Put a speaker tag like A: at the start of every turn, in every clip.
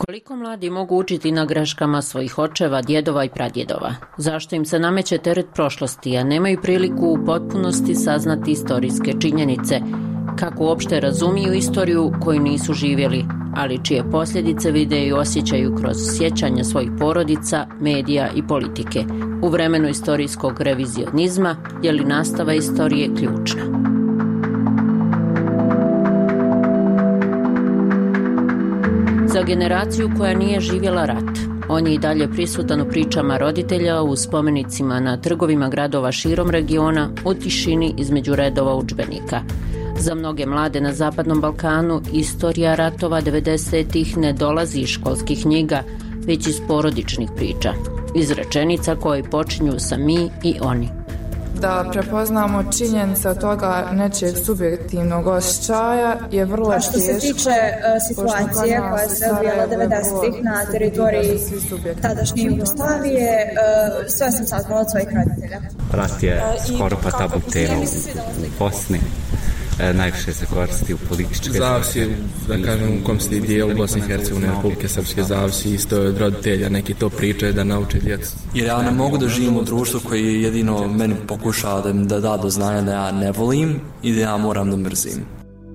A: Koliko mladi mogu učiti na greškama svojih očeva, djedova i pradjedova? Zašto im se nameće teret prošlosti, a nemaju priliku u potpunosti saznati istorijske činjenice? Kako uopšte razumiju istoriju koju nisu živjeli, ali čije posljedice vide i osjećaju kroz sjećanja svojih porodica, medija i politike? U vremenu istorijskog revizionizma je li nastava istorije ključna? Za generaciju koja nije živjela rat, on je i dalje prisutan u pričama roditelja, u spomenicima na trgovima gradova širom regiona, u tišini između redova udžbenika. Za mnoge mlade na Zapadnom Balkanu istorija ratova 90-ih ne dolazi iz školskih knjiga, već iz porodičnih priča, iz rečenica koje počinju sa mi i oni.
B: Da prepoznamo činjenice od toga nečeg subjektivnog osjećaja je vrlo teško.
C: Što se tiče situacije koja se odvijala 90-ih na teritoriji tadašnje Jugoslavije, sve sam saznala od svojih roditelja.
D: Rat je skoro pa tabu tema u Bosni. Najviše se koristi u političke...
E: Zavisi, da kažem, u kom se dijelu Bosne i Hercegovine, Republike Srpske, zavisi isto od roditelja, neki to pričaju da nauče djecu.
F: Jer ja ne mogu da živim u društvu koji jedino meni pokušava da da do znanja da ja ne volim i da ja moram da mrzim.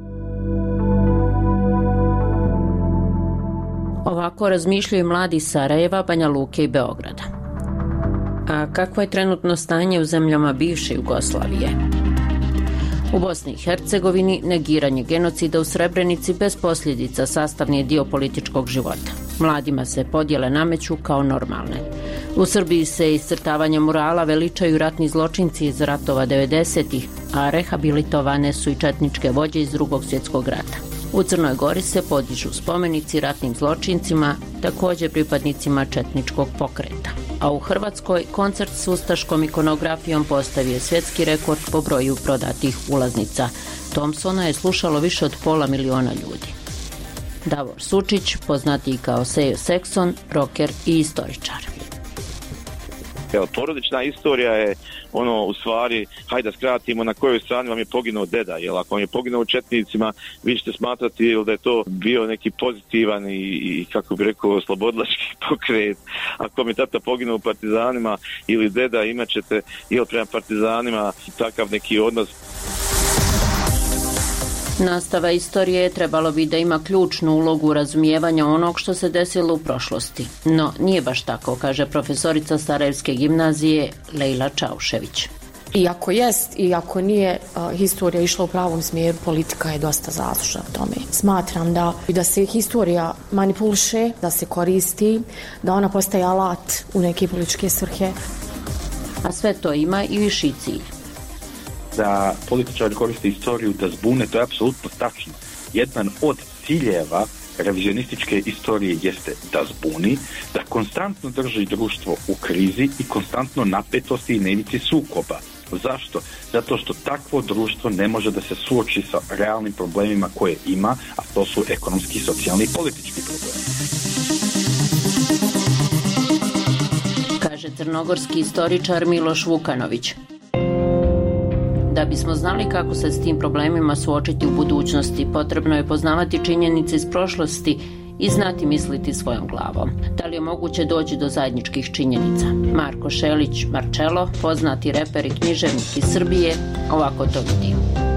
A: Ovako razmišljaju mladi iz Sarajeva, Banja Luke i Beograda. A kakvo je trenutno stanje u zemljama bivše Jugoslavije? U Bosni i Hercegovini negiranje genocida u Srebrenici bez posljedica sastavni je dio političkog života. Mladima se podjele nameću kao normalne. U Srbiji se iscrtavanjem murala veličaju ratni zločinci iz ratova 90-ih, a rehabilitovane su i četničke vođe iz Drugog svjetskog rata. U Crnoj Gori se podižu spomenici ratnim zločincima, također pripadnicima četničkog pokreta. A u Hrvatskoj koncert s ustaškom ikonografijom postavio svjetski rekord po broju prodatih ulaznica. Thompsona je slušalo više od 500.000 ljudi. Davor Sučić, poznatiji kao Sejo Sekson, rocker i istoričar.
G: Evo, porodična istorija je u stvari, hajde da skratimo, na kojoj strani vam je poginuo deda, jer ako vam je poginuo četnicima, vi ćete smatrati da je to bio neki pozitivan i kako bi rekao, oslobodilački pokret. Ako mi je tata poginuo partizanima ili deda, imat ćete ili prema partizanima takav neki odnos.
A: Nastava istorije trebalo bi da ima ključnu ulogu u razumijevanju onog što se desilo u prošlosti. No, nije baš tako, kaže profesorica Sarajevske gimnazije Lejla Čaušević.
H: Iako jest, iako nije historija išla u pravom smjeru, politika je dosta zaslužna u tome. Smatram da se historija manipuliše, da se koristi, da ona postaje alat u neke političke svrhe.
A: A sve to ima i viši cilj.
I: Da političari koriste istoriju da zbune, to je apsolutno tačno. Jedan od ciljeva revizionističke istorije jeste da zbuni, da konstantno drži društvo u krizi i konstantno napetosti i na ivici sukoba. Zašto? Zato što takvo društvo ne može da se suoči sa realnim problemima koje ima, a to su ekonomski, socijalni i politički problemi.
A: Kaže crnogorski istoričar Miloš Vukanović. Da bismo znali kako se s tim problemima suočiti u budućnosti, potrebno je poznavati činjenice iz prošlosti i znati misliti svojom glavom. Da li je moguće doći do zajedničkih činjenica? Marko Šelić Marcello, poznati reper i književnik iz Srbije, ovako to vidi.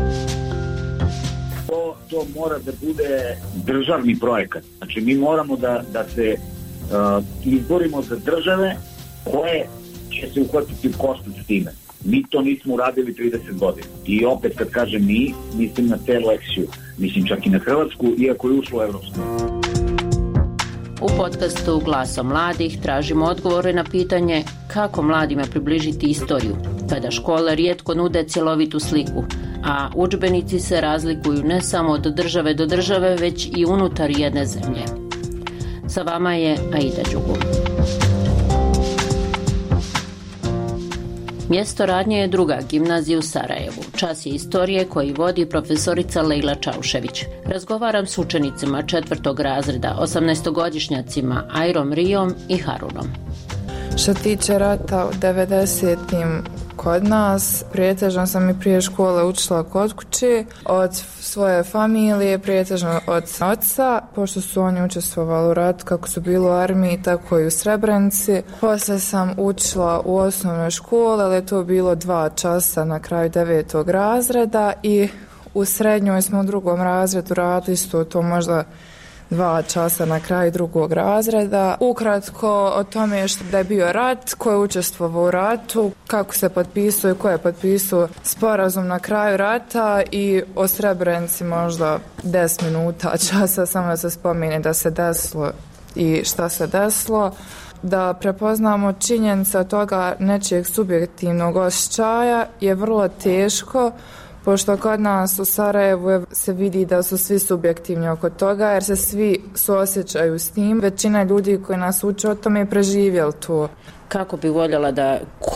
J: To mora da bude državni projekat. Znači mi moramo da se izborimo za države koje će se uhvatiti u koštac s time. Mi to nismo uradili 30 godina. I opet kad kažem mi, mislim na celu eksiju. Mislim čak i na Hrvatsku, iako je ušlo u Evropsku.
A: U podcastu Glasom mladih tražimo odgovore na pitanje kako mladima približiti istoriju, kada škole rijetko nude cjelovitu sliku, a udžbenici se razlikuju ne samo od države do države, već i unutar jedne zemlje. Sa vama je Aida Đugum. Mjesto radnje je druga gimnazija u Sarajevu. Čas je istorije koji vodi profesorica Lejla Čaušević. Razgovaram s učenicima 4. razreda, 18-godišnjacima Ajrom Rijom i Harunom.
B: Što tiče rata u 90-im, kod nas. Prijetežno sam i prije škole učila kod kuće, od svoje familije, prijetežno od oca, pošto su oni učestvovali u ratu kako su bili u armiji, tako i u Srebrenici. Poslije sam učila u osnovnoj školi, ali je to bilo 2 časa na kraju 9. razreda i u srednjoj smo u 2. razredu radili isto to možda 2 časa na kraju 2. razreda. Ukratko o tome da je bio rat, ko je učestvovao u ratu, kako se potpisuje, ko je potpisao sporazum na kraju rata i o Srebrenici možda 10 minuta časa, samo da se spomene da se desilo i šta se desilo. Da prepoznamo činjenice od toga nečijeg subjektivnog osjećaja je vrlo teško, pošto kod nas u Sarajevu se vidi da su svi subjektivni oko toga, jer se svi suosjećaju s tim. Većina ljudi koji nas uče o tome je preživjeli to.
A: Kako bi voljela da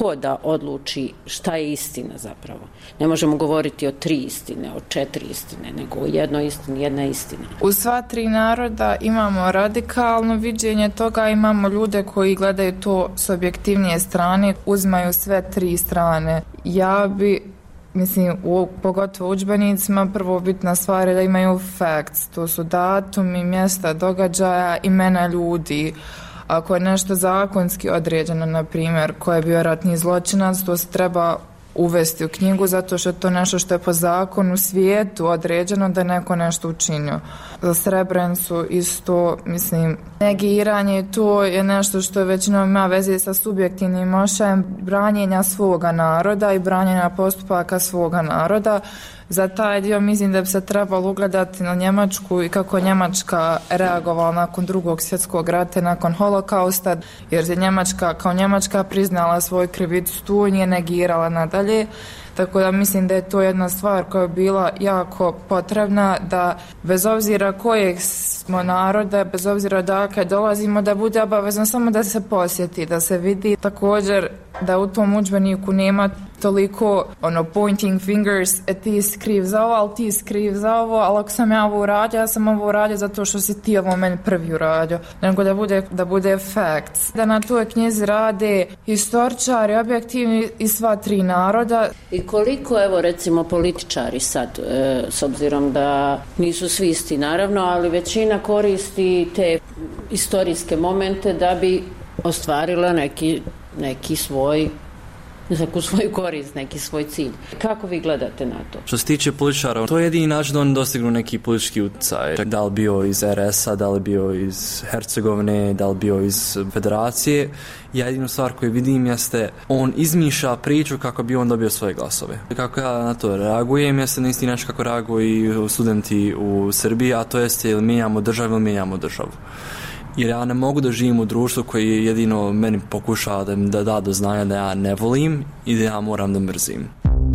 A: odluči šta je istina zapravo? Ne možemo govoriti o 3 istine, o 4 istine, nego o jednoj istini, jedna istina.
B: U sva 3 naroda imamo radikalno viđenje toga, imamo ljude koji gledaju to s objektivnije strane, uzimaju sve 3 strane. Ja bi pogotovo u udžbenicima, prvo bitna stvar je da imaju facts, to su datumi, mjesta događaja, imena ljudi. Ako je nešto zakonski određeno, na primjer, ko je bio ratni zločinac, to se treba uvesti u knjigu, zato što je to nešto što je po zakonu u svijetu određeno da je neko nešto učinio. Za Srebrenicu isto, negiranje, to je nešto što je većinom ima veze sa subjektivnim osjećajem branjenja svoga naroda i branjenja postupaka svoga naroda. Za taj dio mislim da bi se trebalo ugledati na Njemačku i kako Njemačka reagovala nakon 2. svjetskog rata, nakon holokausta, jer je Njemačka kao Njemačka priznala svoju krivicu tu i nije negirala nadalje. Tako da mislim da je to jedna stvar koja je bila jako potrebna, da bez obzira kojeg smo naroda, bez obzira odakle dolazimo, da bude obavezno samo da se posjeti, da se vidi. Također da u tom udžbeniku nema toliko pointing fingers, ti si kriv za ovo, ali ti si kriv za ovo, ali ako sam ja ovo uradio, ja sam ovo uradio zato što si ti ovo meni prvi uradio. Nego da bude facts. Da na toj knjizi rade historičari, objektivni i sva 3 naroda.
A: I koliko, recimo, političari sad, s obzirom da nisu svi isti naravno, ali većina koristi te historijske momente da bi ostvarila neki svoj, neku svoju korist, neki svoj cilj. Kako vi gledate na to?
F: Što se tiče političara, to je jedini način da oni dostignu neki politički utjecaj. Da li bio iz RS-a, da li bio iz Hercegovine, da li bio iz Federacije. Ja jedinu stvar koju vidim jeste, on izmišlja priču kako bi on dobio svoje glasove. Kako ja na to reagujem, jeste na isti način kako reaguju studenti u Srbiji, a to jeste ili mijenjamo državu ili mijenjamo državu. Jer ja ne mogu da živim u društvu koji jedino meni pokušava da da do znanja da ja ne volim i da ja moram da mrzim.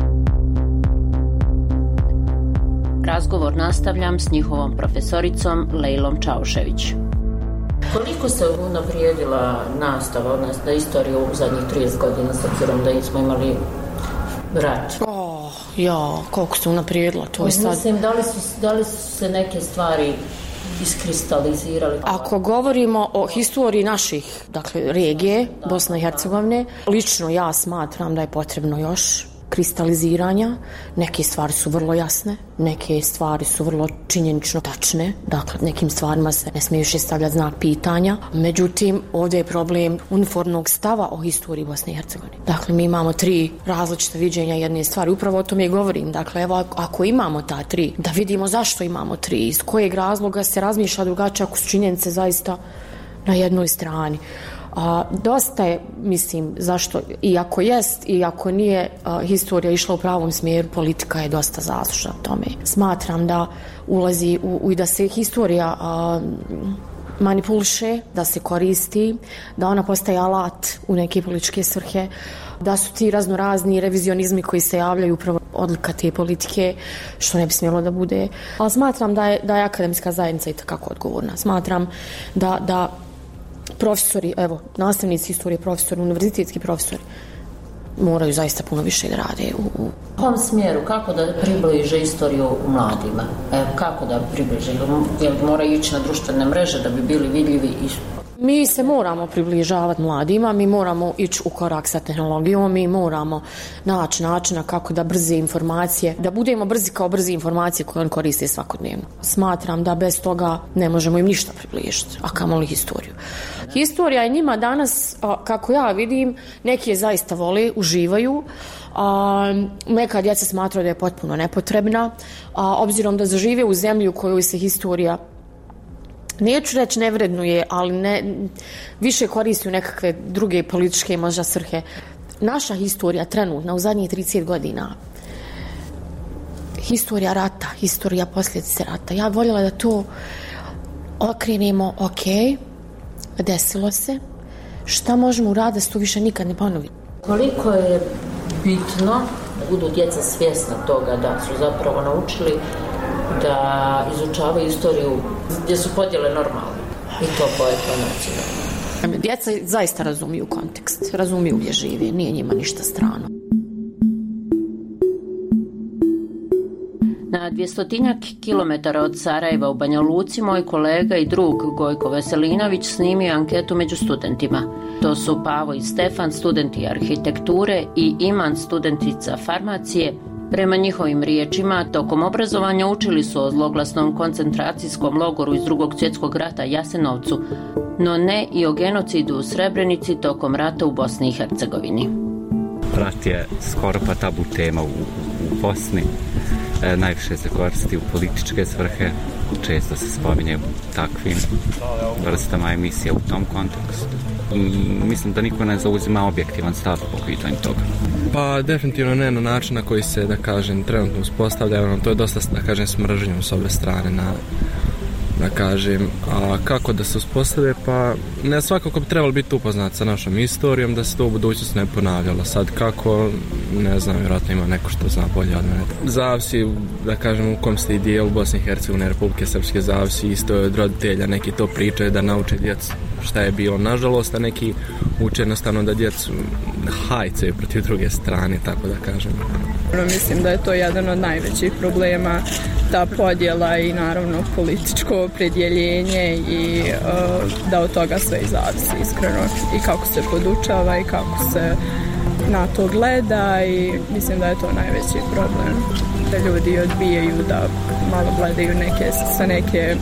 A: Razgovor nastavljam s njihovom profesoricom Lejlom Čaušević. Koliko se unaprijedila nastava, odnosno istorija u zadnjih 30 godina, s obzirom da smo imali rat?
H: Koliko se unaprijedila, to je sad...
A: Da li su se neke stvari iskristalizirali?
H: Ako govorimo o historiji naših, regije, Bosne i Hercegovine, lično ja smatram da je potrebno još kristaliziranja. Neke stvari su vrlo jasne, neke stvari su vrlo činjenično tačne, nekim stvarima se ne smije više stavljati znak pitanja. Međutim, ovdje je problem uniformnog stava o historiji Bosne i Hercegovine. Mi imamo 3 različite viđenja jedne stvari, upravo o tome govorim. Ako imamo ta 3, da vidimo zašto imamo 3, iz kojeg razloga se razmišlja drugačije ako su činjenice zaista na jednoj strani. Dosta je, zašto, i ako jest i ako nije historija išla u pravom smjeru, politika je dosta zaslužna u tome. Smatram da ulazi i da se historija manipuliše, da se koristi, da ona postaje alat u neke političke svrhe, da su ti raznorazni revizionizmi koji se javljaju upravo odlika te politike, što ne bi smjelo da bude. Ali smatram da je akademska zajednica itekako odgovorna. Smatram da profesori, nastavnici historije, profesori, univerzitetski profesori moraju zaista puno više da rade u
A: kom smjeru, kako da približe istoriju mladima? Kako da približe? Jel moraju ići na društvene mreže da bi bili vidljivi?
H: Mi se moramo približavati mladima, mi moramo ići u korak sa tehnologijom, mi moramo naći načina kako da brze informacije, da budemo brzi kao brze informacije koje on koriste svakodnevno. Smatram da bez toga ne možemo im ništa približiti, a kamoli historiju. Historija je njima danas, kako ja vidim, neki je zaista vole, uživaju, neka djeca smatraju da je potpuno nepotrebna, obzirom da zažive u zemlji u kojoj se historija, neću reći ne vrednuje, ali više koristi u nekakve druge političke možda svrhe. Naša historija trenutna u zadnjih 30 godina, historija rata, historija posljedice rata, ja voljela da to okrenemo, ok, desilo se, šta možemo uraditi da se to više nikad ne ponovi.
A: Koliko je bitno da budu djeca svjesna toga da su zapravo naučili da izučavaju istoriju gdje su podjele normalne i to po etnocenu.
H: Djeca zaista razumiju kontekst, razumiju gdje žive, nije njima ništa strano.
A: Na 200 kilometara od Sarajeva u Banja Luci moj kolega i drug Gojko Veselinović snimio anketu među studentima. To su Pavo i Stefan, studenti arhitekture, i Iman, studentica farmacije. Prema njihovim riječima, tokom obrazovanja učili su o zloglasnom koncentracijskom logoru iz Drugog svjetskog rata Jasenovcu, no ne i o genocidu u Srebrenici tokom rata u Bosni i Hercegovini.
D: Rat je skoro pa tabu tema u Bosni. Najviše se koristi u političke svrhe, često se spominje u takvim vrstama emisija u tom kontekstu. Mislim da niko ne zauzima objektivan stav po pitanju toga.
E: Pa definitivno ne na način na koji se, da kažem, trenutno uspostavlja, to je dosta, da kažem, smržnjom s ove strane da kažem, a kako da se uspostave, pa ne svakako bi trebalo biti upoznat sa našom istorijom, da se to u budućnosti ne ponavljalo. Sad kako, ne znam, vjerojatno ima neko što zna bolje od mene. Zavisi, da kažem, u kom ste i dijelu Bosne i Hercegovine, Republike Srpske, zavisi isto od roditelja, neki to pričaju da nauče djecu šta je bilo. Nažalost, a neki uče jednostavno da djecu hajcaju protiv druge strane, tako da kažem.
K: Mislim da je to jedan od najvećih problema, ta podjela i naravno političko opredjeljenje i da od toga sve i zavisi iskreno i kako se podučava i kako se na to gleda i mislim da je to najveći problem, da ljudi odbijaju da malo gledaju sa neke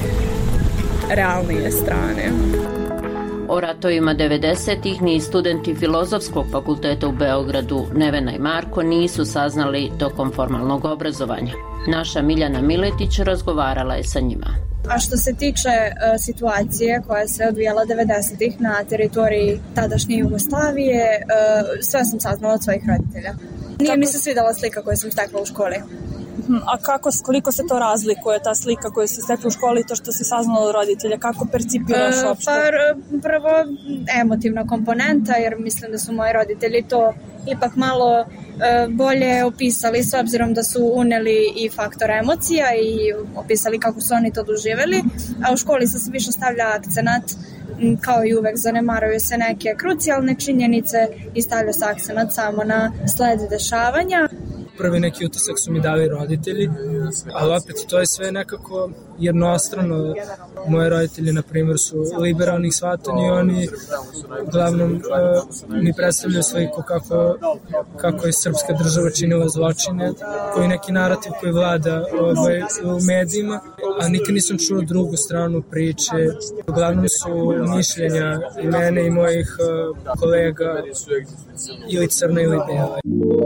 K: realnije strane.
A: O ratovima 90-ih ni studenti Filozofskog fakulteta u Beogradu, Nevena i Marko, nisu saznali tokom formalnog obrazovanja. Naša Miljana Miletić razgovarala je sa njima.
C: A što se tiče situacije koja se odvijala 90-ih na teritoriji tadašnje Jugoslavije, sve sam saznala od svojih roditelja. Nije mi se svidjela slika koju sam stekla u školi.
L: A koliko se to razlikuje, ta slika koju se stekla u školi i to što si saznala od roditelja? Kako percipiraš uopšte?
C: Prvo, emotivna komponenta, jer mislim da su moji roditelji to ipak malo bolje opisali, s obzirom da su uneli i faktor emocija i opisali kako su oni to doživjeli, a u školi se više stavlja akcenat, kao i uvek zanemaruju se neke krucijalne činjenice i stavlja se akcenat samo na sled dešavanja.
M: Prvi neki utisak su mi dali roditelji, ali opet to je sve nekako jednostrano. Moji roditelji, na primjer, su liberalnih shvatanja i oni uglavnom mi predstavljaju sliku kako je srpska država činila zločine, koji neki narativ koji vlada u medijima, a nikad nisam čuo drugu stranu priče. Uglavnom su mišljenja i mene i mojih kolega ili crna ili bela.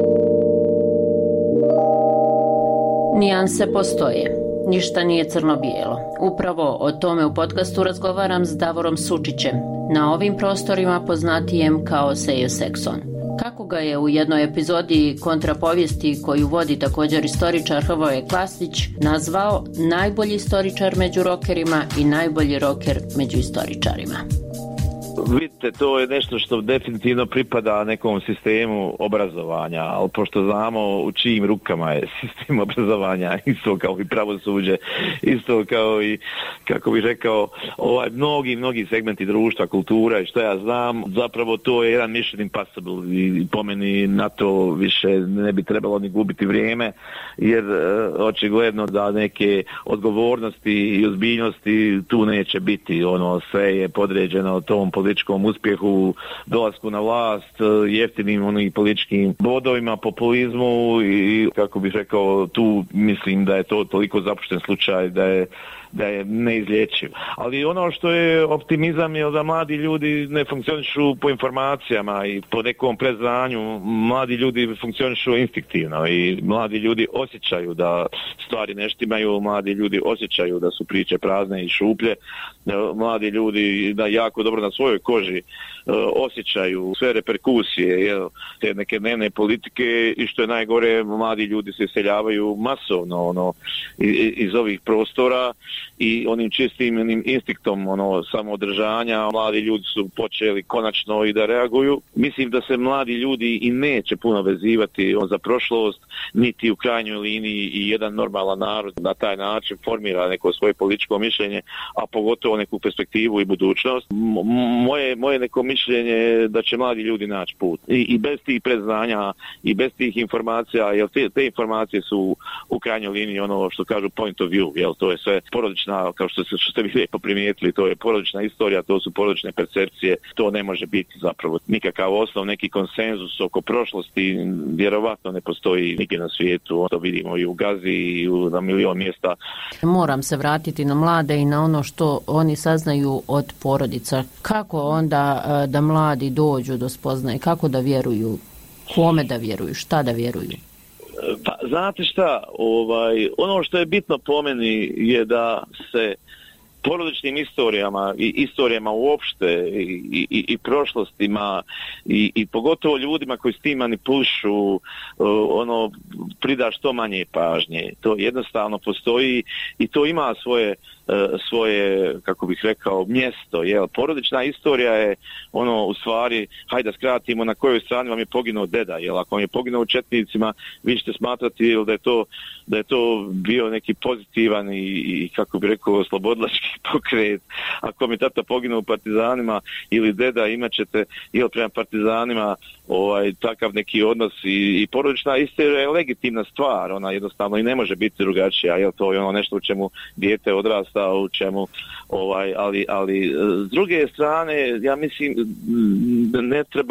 A: Nijanse postoje. Ništa nije crno-bijelo. Upravo o tome u podcastu razgovaram s Davorom Sučićem, na ovim prostorima poznatijem kao Sejo Sekson. Kako ga je u jednoj epizodi kontrapovijesti koju vodi također istoričar Hrvoje Klasnić nazvao najbolji istoričar među rokerima i najbolji roker među istoričarima.
G: Vidite, to je nešto što definitivno pripada nekom sistemu obrazovanja, ali pošto znamo u čijim rukama je sistem obrazovanja, isto kao i pravosuđe, isto kao i, kako bih rekao, mnogi segmenti društva, kultura i što ja znam, zapravo to je jedan mission impossible i po meni na to više ne bi trebalo ni gubiti vrijeme, jer očigledno da neke odgovornosti i ozbiljnosti tu neće biti. Sve je podređeno tom političkom uspjehu, dolasku na vlast, jeftinim političkim bodovima, populizmu i, kako bih rekao, tu mislim da je to toliko zapušten slučaj da je neizlječiv. Ali ono što je optimizam je da mladi ljudi ne funkcionišu po informacijama i po nekom predznanju. Mladi ljudi funkcionišu instinktivno i mladi ljudi osjećaju da stvari ne štimaju, mladi ljudi osjećaju da su priče prazne i šuplje, mladi ljudi da jako dobro na svojoj koži osjećaju sve reperkusije te neke dnevne politike i što je najgore, mladi ljudi se iseljavaju masovno iz ovih prostora i onim čistim instinktom samoodržanja mladi ljudi su počeli konačno i da reaguju. Mislim da se mladi ljudi i neće puno vezivati za prošlost, niti u krajnjoj liniji i jedan normalan narod na taj način formira neko svoje političko mišljenje, a pogotovo neku perspektivu i budućnost. Moje neko mišljenje je da će mladi ljudi naći put. I bez tih predznanja i bez tih informacija, jer te informacije su u krajnjoj liniji ono što kažu point of view, jer to je sve porodična, kao što ste vi lijepo primijetili, to je porodična istorija, to su porodične percepcije, to ne može biti zapravo nikakav osnov, neki konsenzus oko prošlosti, vjerovatno ne postoji nigdje na svijetu, to vidimo i u Gazi i na milion mjesta.
A: Moram se vratiti na mlade i na ono što oni saznaju od porodica. Kako onda da mladi dođu do spoznaje, kako da vjeruju, kome da vjeruju, šta da vjeruju?
G: Pa, znate šta, ono što je bitno po meni je da se porodičnim istorijama i istorijama uopšte i prošlostima i pogotovo ljudima koji s tim manipulišu prida što manje pažnje. To jednostavno postoji i to ima svoje, kako bih rekao, mjesto. Porodična istorija je u stvari, hajde da skratimo, na kojoj strani vam je poginuo deda. Ako vam je poginuo u četnicima, vi ćete smatrati da je to bio neki pozitivan i kako bih rekao, slobodilački pokret. Ako mi tata poginuo u partizanima ili deda, imat ćete prema partizanima takav neki odnos i porodična istorija je legitimna stvar, ona jednostavno i ne može biti drugačija, to je nešto u čemu dijete odrasta, u čemu ali s druge strane ja mislim da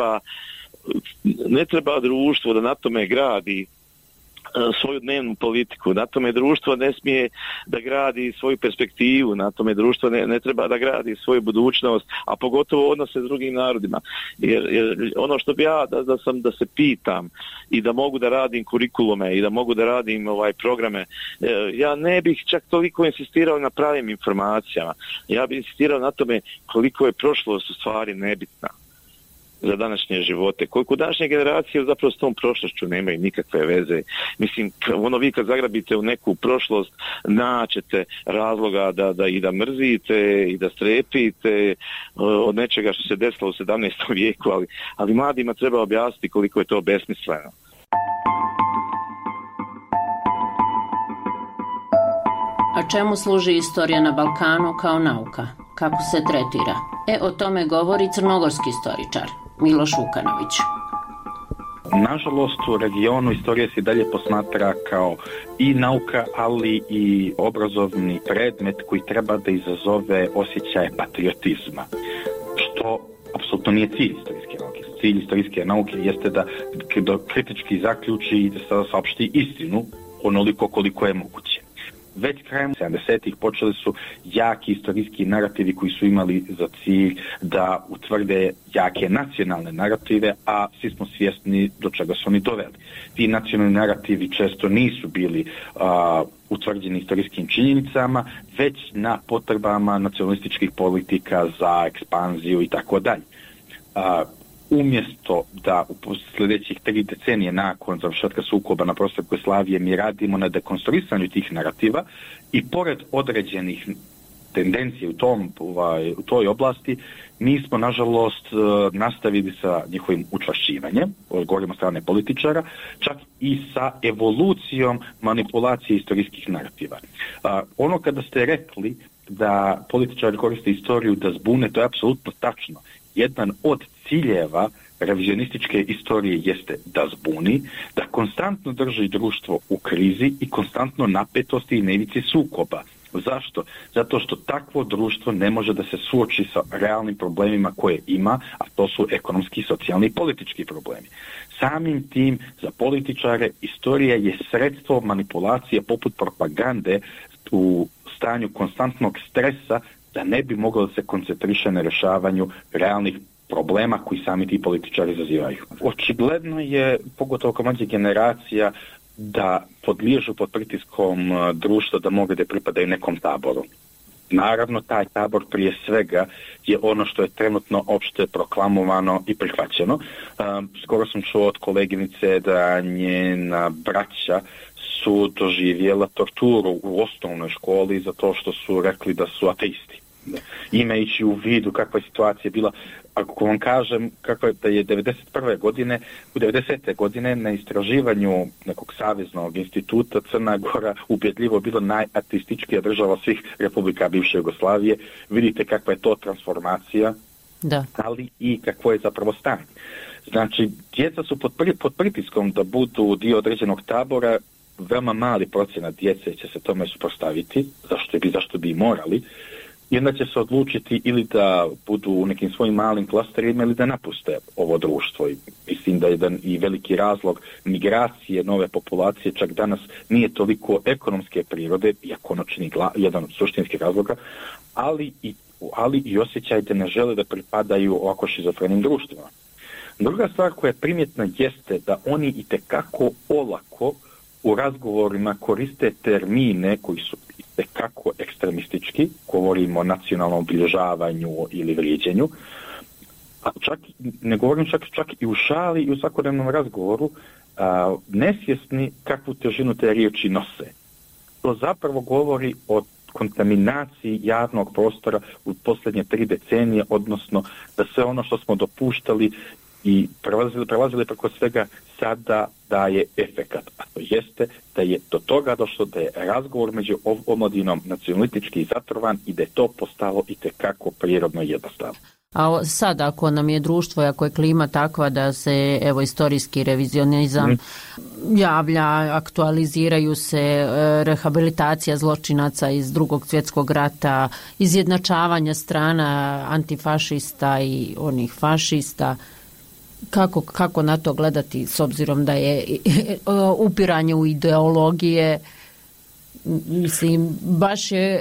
G: ne treba društvo da na tome gradi svoju dnevnu politiku, na tome društvo ne smije da gradi svoju perspektivu, na tome društvo ne treba da gradi svoju budućnost, a pogotovo odnose s drugim narodima. Jer ono što bi ja da se pitam i da mogu da radim kurikulume i da mogu da radim programe, ja ne bih čak toliko insistirao na pravim informacijama. Ja bih insistirao na tome koliko je prošlost u stvari nebitna za današnje živote. Koliko današnje generacije zapravo s tom prošlošću nemaju nikakve veze. Mislim, vi kad zagrabite u neku prošlost, naćete razloga da mrzite i da strepite od nečega što se desilo u 17. vijeku, ali mladima treba objasniti koliko je to besmisleno.
A: A čemu služi istorija na Balkanu kao nauka? Kako se tretira? O tome govori crnogorski istoričar Miloš Vukanović.
I: Nažalost, u regionu istorija se dalje posmatra kao i nauka, ali i obrazovni predmet koji treba da izazove osjećaje patriotizma, što apsolutno nije cilj istorijske nauke. Cilj istorijske nauke jeste da kritički zaključi i da saopšti istinu onoliko koliko je moguće. Već krajem 70-ih počeli su jaki istorijski narativi koji su imali za cilj da utvrde jake nacionalne narative, a svi smo svjesni do čega su oni doveli. Ti nacionalni narativi često nisu bili utvrđeni istorijskim činjenicama, već na potrebama nacionalističkih politika za ekspanziju i tako dalje. Umjesto da u sljedećih 3 decenije nakon završetka sukoba na prostoru Jugoslavije mi radimo na dekonstruisanju tih narativa i pored određenih tendencije u toj oblasti, mi smo nažalost nastavili sa njihovim učvršćivanjem, govorimo strane političara, čak i sa evolucijom manipulacije istorijskih narativa. Ono kada ste rekli da političari koriste istoriju da zbune, to je apsolutno tačno. Jedan od ciljeva revizionističke istorije jeste da zbuni, da konstantno drži društvo u krizi i konstantno napetosti i na ivici sukoba. Zašto? Zato što takvo društvo ne može da se suoči sa realnim problemima koje ima, a to su ekonomski, socijalni i politički problemi. Samim tim, za političare, istorija je sredstvo manipulacije poput propagande u stanju konstantnog stresa da ne bi moglo da se koncentriše na rješavanju realnih problema koji sami ti političari izazivaju. Očigledno je, pogotovo kod mlađih generacija, da podliježu pod pritiskom društva da mogu da pripadaju nekom taboru. Naravno, taj tabor prije svega je ono što je trenutno opšte proklamovano i prihvaćeno. Skoro sam čuo od koleginice da njena braća su doživjela torturu u osnovnoj školi zato što su rekli da su ateisti. Imajući u vidu kakva je situacija bila, ako vam kažem kako je da je 90. godine na istraživanju nekog saveznog instituta Crna Gora ubjedljivo bilo najateističkija država svih republika bivše Jugoslavije, vidite kakva je to transformacija, da. Ali i kakvo je zapravo stanje. Znači, djeca su pod pritiskom da budu dio određenog tabora, veoma mali procenat djece će se tome suprotstaviti, zašto bi i morali, i onda će se odlučiti ili da budu u nekim svojim malim klasterima ili da napuste ovo društvo. I mislim da je jedan i veliki razlog migracije nove populacije čak danas nije toliko ekonomske prirode, iako ono čini jedan od suštinskih razloga, ali i osjećaj da ne žele da pripadaju ovako šizofrenim društvima. Druga stvar koja je primjetna jeste da oni itekako olako u razgovorima koriste termine koji su itekako ekstremistički, govorimo o nacionalnom obilježavanju ili vrijeđenju, a ne govorim čak i u šali i u svakodnevnom razgovoru, nesvjesni kakvu težinu te riječi nose. To zapravo govori o kontaminaciji javnog prostora u posljednje 3 decenije, odnosno da sve ono što smo dopuštali i prelazili preko svega sada daje efekat. A to jeste da je do toga došlo da je razgovor među omladinom nacionalistički zatrovan i da je to postalo itekako prirodno jednostavno.
A: A sad ako nam je društvo, ako je klima takva da se istorijski revizionizam javlja, aktualiziraju se, rehabilitacija zločinaca iz Drugog svjetskog rata, izjednačavanje strana antifašista i onih fašista, kako na to gledati s obzirom da je upiranje u ideologije, mislim, baš je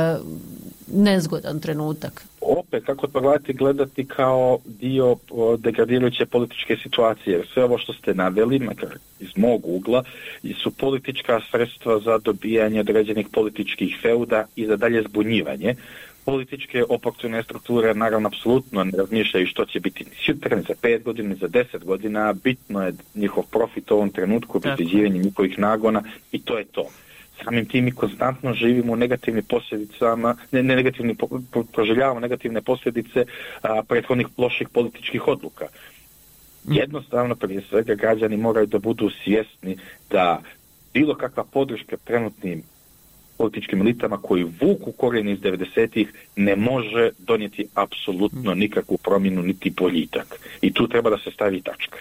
A: nezgodan trenutak.
I: Opet, kako to gledati kao dio degradirajuće političke situacije. Sve ovo što ste naveli, makar iz mog ugla, su politička sredstva za dobijanje određenih političkih feuda i za dalje zbunjivanje. Političke oportune strukture naravno apsolutno ne razmišljaju što će biti sutra, za 5 godina, za 10 godina. Bitno je njihov profit u ovom trenutku, obezbeđivanje njihovih nagona i to je to. Samim tim mi konstantno živimo u negativnim posljedicama, proživljavamo negativne posljedice prethodnih loših političkih odluka. Jednostavno, prije svega, građani moraju da budu svjesni da bilo kakva podrška trenutnim političkim elitama koji vuku korijene iz 90-ih ne može donijeti apsolutno nikakvu promjenu niti boljitak. I tu treba da se stavi tačka.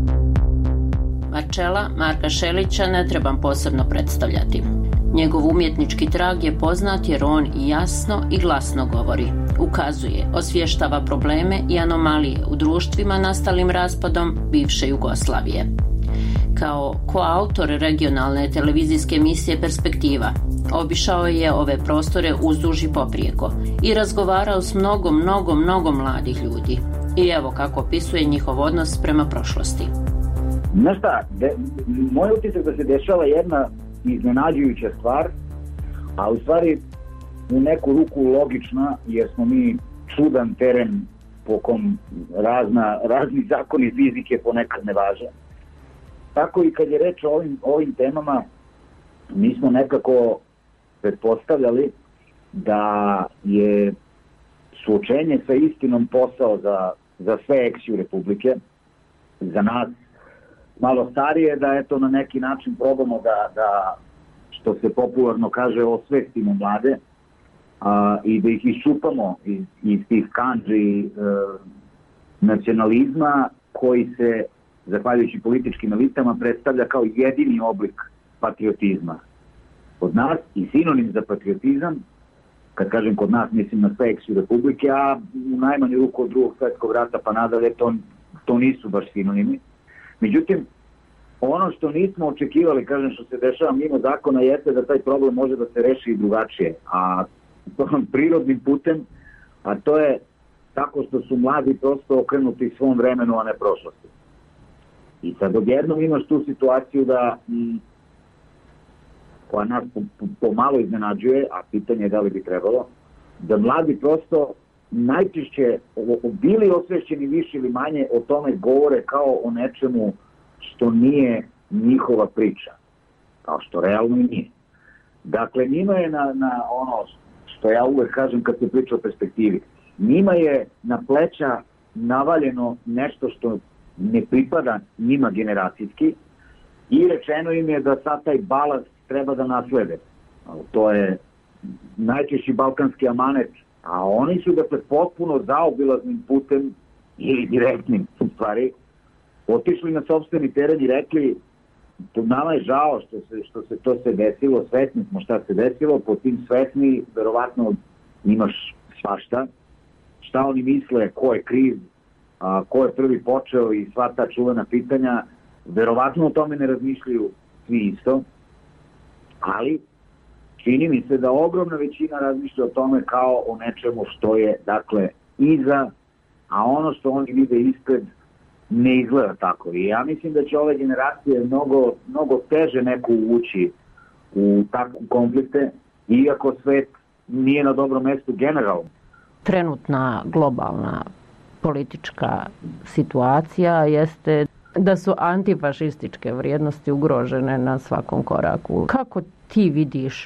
A: Marčela Marka Šelića ne trebam posebno predstavljati. Njegov umjetnički trag je poznat jer on i jasno i glasno govori, ukazuje, osvještava probleme i anomalije u društvima nastalim raspadom bivše Jugoslavije. Kao koautor regionalne televizijske emisije Perspektiva, obišao je ove prostore uzduž i poprijeko i razgovarao s mnogo mladih ljudi. I evo kako opisuje njihov odnos prema prošlosti.
J: Znaš šta, moj utisak da se dešava jedna iznenađujuća stvar, a u stvari u neku ruku logična, jer smo mi čudan teren po kom razni zakoni fizike ponekad ne važe. Tako i kad je reč o ovim temama, mi smo nekako pretpostavljali da je suočenje sa istinom posao za sve eksiju Republike, za nas malo starije, da eto na neki način probamo da što se popularno kaže, osvestimo mlade i da ih iščupamo iz tih kandži nacionalizma koji se, zahvaljujući političkim elitama, predstavlja kao jedini oblik patriotizma. Kod nas i sinonim za patriotizam, kad kažem kod nas mislim na sve eksiju Republike, a u najmanju ruku od Drugog svjetskog rata pa nadalje to nisu baš sinonimi. Međutim, ono što nismo očekivali, kažem, što se dešava mimo zakona, jeste da taj problem može da se reši i drugačije, a prirodnim putem, a to je tako što su mladi prosto okrenuti svom vremenu, a ne prošlosti. I sad odjednom imaš tu situaciju da koja nas pomalo iznenađuje, a pitanje je da li bi trebalo, da mladi prosto najčešće bili osvešćeni više ili manje o tome govore kao o nečemu što nije njihova priča, kao što realno i nije. Dakle, njima je na ono što ja uvek kažem kad se priča o perspektivi, njima je na pleća navaljeno nešto što ne pripada njima generacijski i rečeno im je da sad taj balast treba da naslede. To je najčešći balkanski amanet, a oni su dakle potpuno zaobilaznim putem ili direktnim u stvari otišli na sopstveni teren i rekli nama je žao što se to se desilo, svesni smo šta se desilo, po tim svesni verovatno imaš svašta, šta oni misle, ko je kriv, ko je prvi počeo i sva ta čuvena pitanja, verovatno o tome ne razmišljaju svi isto, ali čini mi se da ogromna većina razmišlja o tome kao o nečemu što je dakle iza, a ono što oni vide ispred ne izgleda tako. I ja mislim da će ove generacije mnogo teže neko uvući u takve konflikte, iako svet nije na dobrom mestu generalno.
A: Trenutna globalna politička situacija jeste da su antifašističke vrijednosti ugrožene na svakom koraku. Kako ti vidiš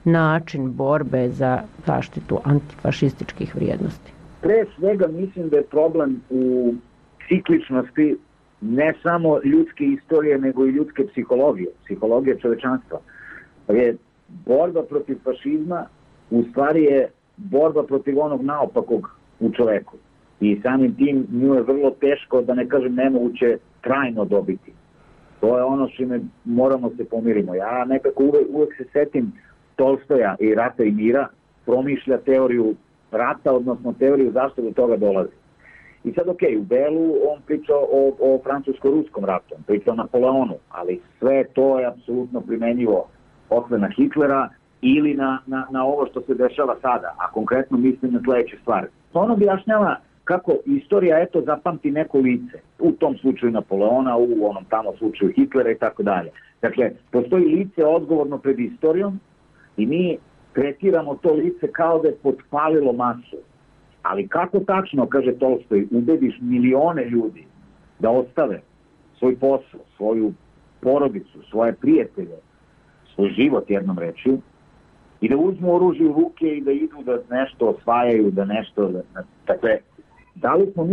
A: način borbe za zaštitu antifašističkih vrijednosti?
J: Pre svega mislim da je problem u cikličnosti ne samo ljudske istorije, nego i ljudske psihologije čovečanstva. Jer borba protiv fašizma u stvari je borba protiv onog naopakog u čoveku. I samim tim nju je vrlo teško, da ne kažem nemoguće, trajno dobiti. To je ono što moramo se pomirimo. Ja nekako uvek se setim Tolstoja i Rata i mira, promišlja teoriju rata, odnosno teoriju zašto do toga dolazi. I sad, u Belu on priča o francusko-ruskom ratu, on priča o Napoleonu, ali sve to je apsolutno primenjivo posle na Hitlera ili na ovo što se dešava sada, a konkretno mislim na sledeće stvari. On objašnjava kako istorija zapamti neko lice, u tom slučaju Napoleona, u onom tamo slučaju Hitlera i tako dalje. Dakle, postoji lice odgovorno pred istorijom i mi tretiramo to lice kao da je potpalilo masu. Ali kako tačno, kaže Tolstoj, ubediš milione ljudi da ostave svoj posao, svoju porodicu, svoje prijatelje, svoj život jednom rečju, i da uzmu oružje u ruke i da idu da nešto osvajaju, da nešto... Dakle, da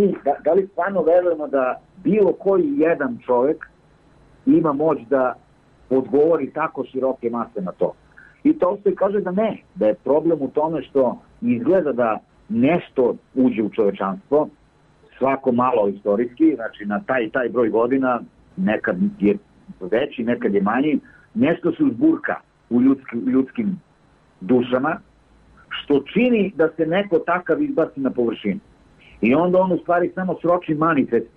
J: li stvarno verujemo da bilo koji jedan čovjek ima moć da odgovori tako široke mase na to? I Tolstoj kaže da ne, da je problem u tome što izgleda da nešto uđe u čovečanstvo, svako malo istorijski, znači na taj broj godina, nekad je veći, nekad je manji, nešto se uzburka u ljudskim dušama, što čini da se neko takav izbaci na površinu. I onda on u stvari samo sroči manifest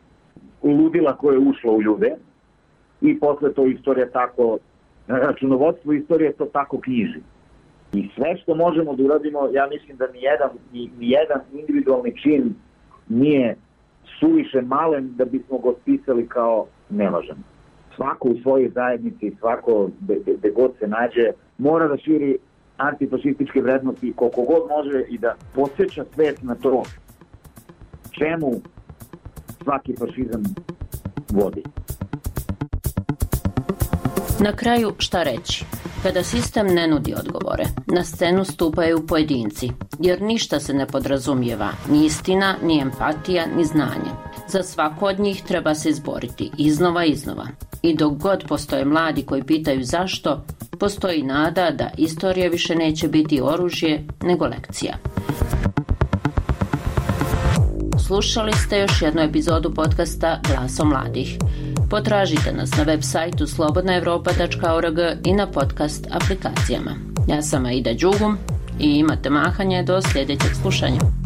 J: ludila koje je ušlo u ljude i posle to istorija tako, računovodstvo istorije to tako knjiži. I sve što možemo da uradimo, ja mislim da nijedan individualni čin nije suviše malen da bismo ga spisali kao nevažan. Svako u svojoj zajednici, svako gde god se nađe, mora da širi antifašističke vrednosti koliko god može i da podsjeća svet na to čemu svaki fašizam vodi.
A: Na kraju, šta reći? Kada sistem ne nudi odgovore, na scenu stupaju pojedinci, jer ništa se ne podrazumijeva, ni istina, ni empatija, ni znanje. Za svako od njih treba se izboriti iznova. I dok god postoje mladi koji pitaju zašto, postoji nada da istorija više neće biti oružje, nego lekcija. Slušali ste još jednu epizodu podcasta Glasom mladih. Potražite nas na web sajtu slobodnaevropa.org i na podcast aplikacijama. Ja sam Aida Đugum i imate mahanje do sljedećeg slušanja.